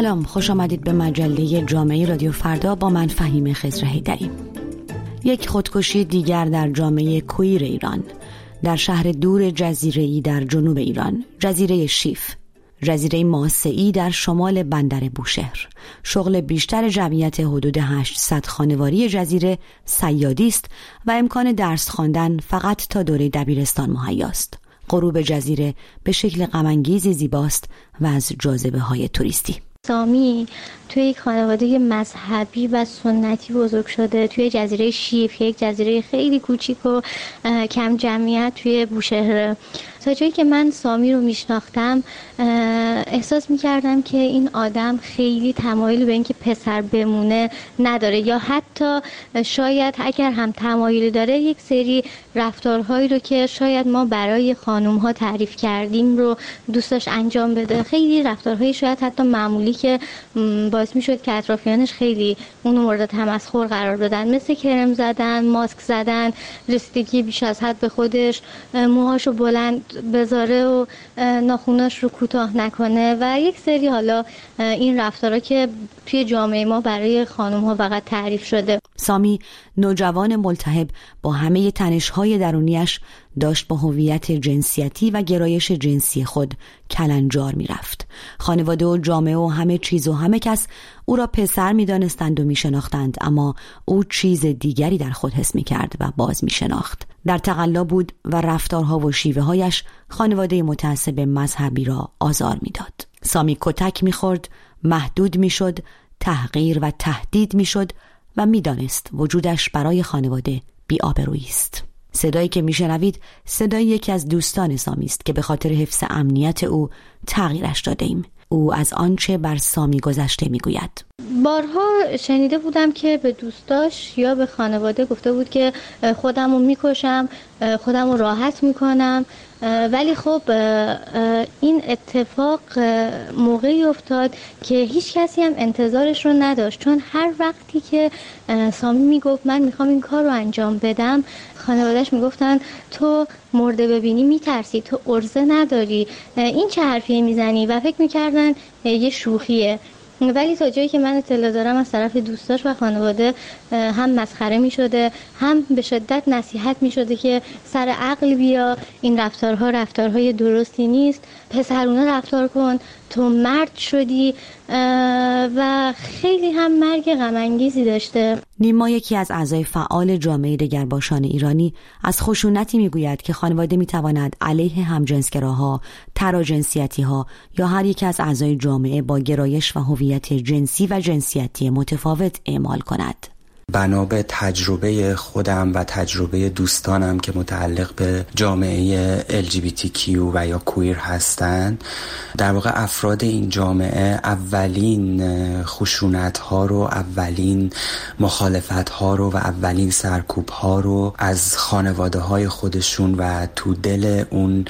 سلام، خوش آمدید به مجله جامعه رادیو فردا با من فهیم خضر حیدری. یک خودکشی دیگر در جامعه کویر ایران، در شهر دور جزیره‌ای در جنوب ایران، جزیره شیف، جزیره ماسه‌ای در شمال بندر بوشهر. شغل بیشتر جمعیت حدود 800 خانواری جزیره صیادی است و امکان درس خواندن فقط تا دوره دبیرستان مهیاست. غروب جزیره به شکل غم‌انگیزی زیباست و از جاذبه‌های توریستی. سامی توی یک خانواده مذهبی و سنتی بزرگ شده توی جزیره شیف، یک جزیره خیلی کوچیک و کم جمعیت توی بوشهر. تا جایی که من سامی رو میشناختم احساس میکردم که این آدم خیلی تمایلی به اینکه پسر بمونه نداره، یا حتی شاید اگر هم تمایلی داره یک سری رفتارهایی رو که شاید ما برای خانومها تعریف کردیم رو دوستش انجام بده. خیلی رفتارهایی شاید حتی معمولی که باعث میشد که اطرافیانش خیلی اونو مورد تمسخر قرار بدن، مثل کرم زدن، ماسک زدن، رسیدگی بیش از حد به خودش، موهاشو بلند بذاره و ناخوناش رو کوتاه نکنه و یک سری حالا این رفتارها که توی جامعه ما برای خانم ها فقط تعریف شده. سامی نوجوان ملتهب با همه تنش‌های درونیش داشت با هویت جنسیتی و گرایش جنسی خود کلنجار می‌رفت. خانواده و جامعه و همه چیز و همه کس او را پسر می‌دانستند و می‌شناختند، اما او چیز دیگری در خود حس می‌کرد و باز می‌شناخت. در تقلا بود و رفتارها و شیوه‌هایش خانواده متعصب مذهبی را آزار می‌داد. سامی کتک می‌خورد، محدود می‌شد، تحقیر و تهدید می‌شد و می‌دانست وجودش برای خانواده بی‌آبرویی است. صدایی که میشنوید صدای یکی از دوستان سامی است که به خاطر حفظ امنیت او تغییرش داده ایم. او از آنچه بر سامی گذشته میگوید. بارها شنیده بودم که به دوستاش یا به خانواده گفته بود که خودم رو میکشم، خودم رو راحت میکنم، ولی خب این اتفاق موقعی افتاد که هیچ کسی هم انتظارش رو نداشت، چون هر وقتی که سامی میگفت من میخوام این کار رو انجام بدم، خانوادهش میگفتن تو مرده ببینی میترسی، تو عرضه نداری، این چه حرفیه میزنی، و فکر میکردن یه شوخیه. ولی تا جایی که من اطلاع دارم از طرف دوستاش و خانواده هم مسخره می شده، هم به شدت نصیحت می شده که سر عقل بیا، این رفتارهای درستی نیست، پسرونه رفتار کن، تو مرد شدی، و خیلی هم مرگ غم‌انگیزی داشته. نیما یکی از اعضای فعال جامعه دگرباشان ایرانی از خشونتی میگوید که خانواده میتواند علیه همجنسگراها، تراجنسیتی‌ها یا هر یک از اعضای جامعه با گرایش و هویت جنسی و جنسیتی متفاوت اعمال کند. بنا به تجربه خودم و تجربه دوستانم که متعلق به جامعه LGBTQ و یا کویر هستند، در واقع افراد این جامعه اولین خشونت ها رو، اولین مخالفت ها رو و اولین سرکوب ها رو از خانواده های خودشون و تو دل اون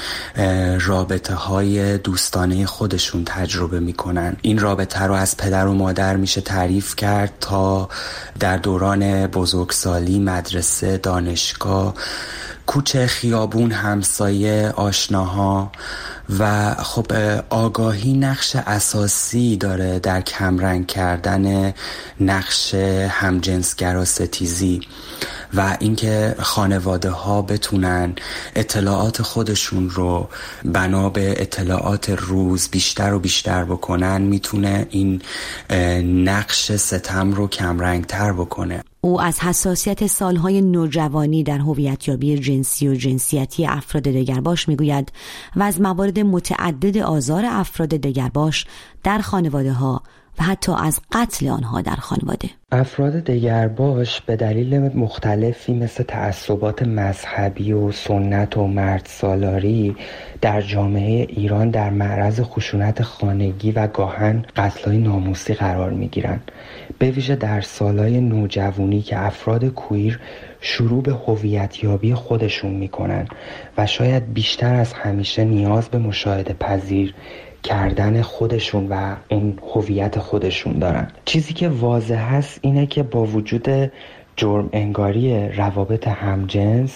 رابطه های دوستانه خودشون تجربه میکنن. این رابطه رو از پدر و مادر میشه تعریف کرد تا در دوران بزرگسالی، مدرسه، دانشگاه، کوچه، خیابون، همسایه، آشناها. و خب آگاهی نقش اساسی داره در کمرنگ کردن نقش همجنسگرا ستیزی و اینکه خانواده ها بتونن اطلاعات خودشون رو بنا به اطلاعات روز بیشتر و بیشتر بکنن، میتونه این نقش ستم رو کمرنگ تر بکنه. او از حساسیت سالهای نوجوانی در هویتیابی جنسی و جنسیتی افراد دگرباش میگوید و از موارد متعدد آزار افراد دگرباش در خانواده ها و حتی از قتل آنها در خانواده. افراد دگرباش به دلیل مختلفی مثل تعصبات مذهبی و سنت و مردسالاری در جامعه ایران در معرض خشونت خانگی و گاهن قتل‌های ناموسی قرار می‌گیرند. به ویژه در سالهای نوجوانی که افراد کویر شروع به هویتیابی خودشون میکنن و شاید بیشتر از همیشه نیاز به مشاهده پذیر کردن خودشون و اون هویت خودشون دارن. چیزی که واضح هست اینه که با وجود جرم انگاری روابط همجنس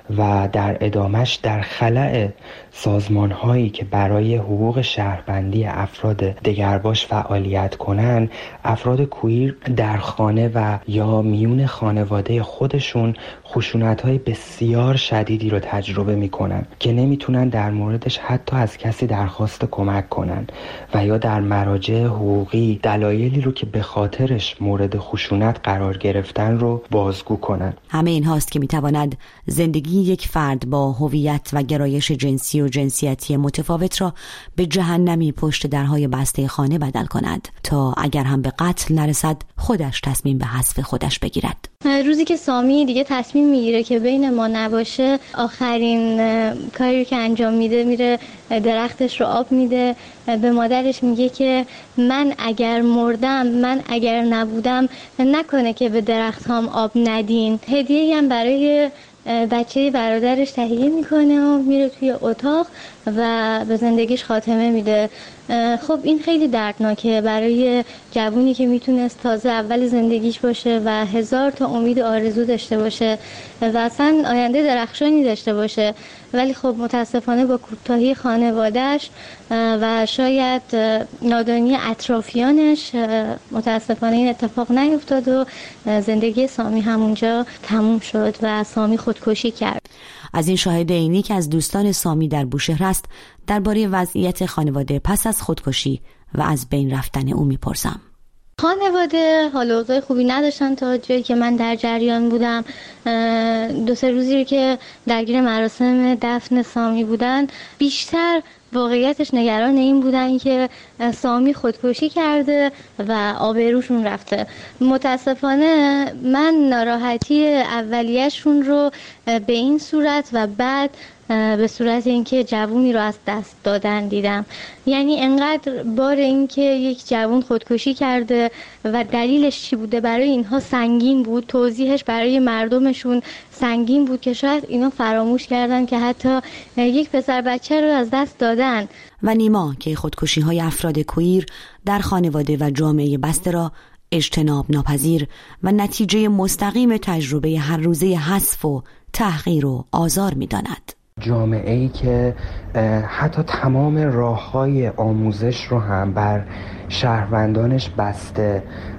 و در ادامش در خلأ سازمان‌هایی که برای حقوق شهروندی افراد دگرباش فعالیت کنن، افراد کویر در خانه و یا میون خانواده خودشون خشونت‌های بسیار شدیدی رو تجربه می‌کنن که نمیتونن در موردش حتی از کسی درخواست کمک کنن و یا در مراجع حقوقی دلایلی رو که به خاطرش مورد خشونت قرار گرفتن رو بازگو کنن. همه این هاست که میتواند زندگی یک فرد با هویت و گرایش جنسی و جنسیتی متفاوت را به جهنمی پشت درهای بسته خانه بدل کند تا اگر هم به قتل نرسد خودش تصمیم به حذف خودش بگیرد. روزی که سامی دیگه تصمیم میگیره که بین ما نباشه، آخرین کاری که انجام میده میره درختش رو آب میده، به مادرش میگه که من اگر مردم، من اگر نبودم، نکنه که به درخت هم آب ندین. هدیه‌ای هم برای بچه برادرش تهیه میکنه و میره توی اتاق و به زندگیش خاتمه میده. خب این خیلی دردناکه برای جوونی که میتونست تازه اول زندگیش باشه و 1000 تا امید آرزو داشته باشه و اصلا آینده درخشانی داشته باشه، ولی خب متاسفانه با کوتاهی خانواده‌اش و شاید نادانی اطرافیانش متاسفانه این اتفاق نیفتاد و زندگی سامی همونجا تموم شد و سامی خودکشی کرد. از این شاهد عینی که از دوستان سامی در بوشهر است درباره وضعیت خانواده پس از خودکشی و از بین رفتن او میپرسم. خانواده حال و اوضاع خوبی نداشتن تا جایی که من در جریان بودم. 2-3 روزی که درگیر مراسم دفن سامی بودن، بیشتر واقعیتش نگران این بودن که سامی خودکشی کرده و آبروشون رفته. متاسفانه من ناراحتی اولیه‌شون رو به این صورت و بعد به صورت اینکه جوونی رو از دست دادن دیدم. یعنی انقدر بار این که یک جوون خودکشی کرده و دلیلش چی بوده برای اینها سنگین بود، توضیحش برای مردمشون سنگین بود که شاید اینا فراموش کردن که حتی یک پسر بچه رو از دست دادن. و نیما که خودکشی‌های افراد کویر در خانواده و جامعه بسته را اجتناب ناپذیر و نتیجه مستقیم تجربه هر روزه حذف و تحقیر و آزار می‌داند. جامعه‌ای که حتی تمام راه‌های آموزش رو هم بر شهروندانش بسته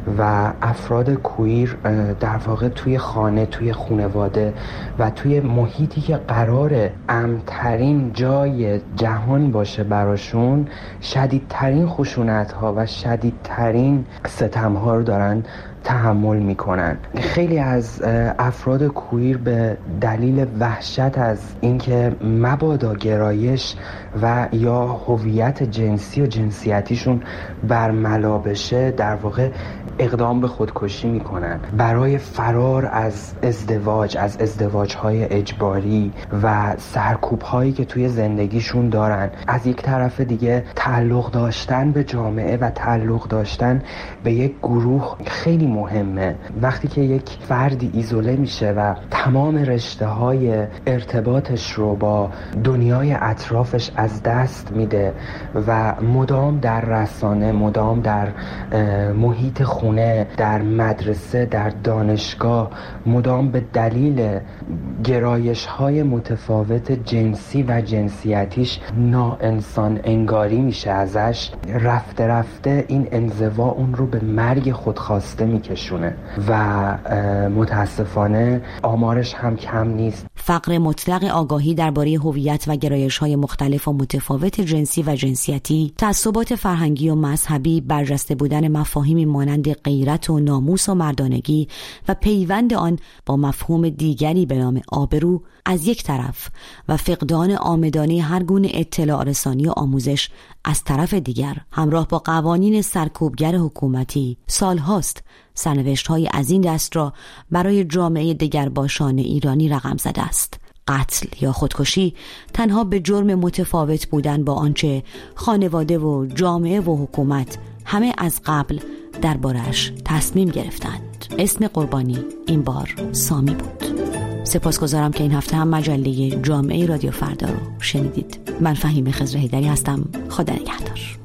و افراد کویر در واقع توی خانه، توی خانواده و توی محیطی که قراره امن‌ترین جای جهان باشه براشون، شدیدترین خشونت‌ها و شدیدترین ستم‌ها رو دارن تحمل میکنن. خیلی از افراد کویر به دلیل وحشت از اینکه مبادا گرایش و یا هویت جنسی و جنسیتیشون برملا بشه در واقع اقدام به خودکشی میکنن برای فرار از ازدواج، از ازدواج‌های اجباری و سرکوب‌هایی که توی زندگیشون دارن. از یک طرف دیگه تعلق داشتن به جامعه و تعلق داشتن به یک گروه خیلی مهمه. وقتی که یک فردی ایزوله میشه و تمام رشته‌های ارتباطش رو با دنیای اطرافش از دست میده و مدام در رسانه، مدام در محیط خونه، در مدرسه، در دانشگاه، مدام به دلیل گرایش‌های متفاوت جنسی و جنسیتیش ناانسان انگاری میشه ازش، رفته رفته این انزوا اون رو به مرگ خودخواسته میکشونه و متاسفانه آمارش هم کم نیست. فقر مطلق آگاهی درباره هویت و گرایش‌های مختلف و متفاوت جنسی و جنسیتی، تعصبات فرهنگی و مذهبی، برجسته بودن مفاهیمی مانند غیرت و ناموس و مردانگی و پیوند آن با مفهوم دیگری به نام آبرو از یک طرف و فقدان عامدانه هر گونه اطلاع رسانی و آموزش از طرف دیگر، همراه با قوانین سرکوبگر حکومتی، سالهاست سرنوشت‌های از این دست را برای جامعه دگرباشان ایرانی رقم زده است. قتل یا خودکشی تنها به جرم متفاوت بودن با آنچه خانواده و جامعه و حکومت همه از قبل دربارش تصمیم گرفتند. اسم قربانی این بار سامی بود. سپاسگزارم که این هفته هم مجله جامعه رادیو فردا رو شنیدید. من فهیمه خضر حیدری هستم. خدا نگهدار.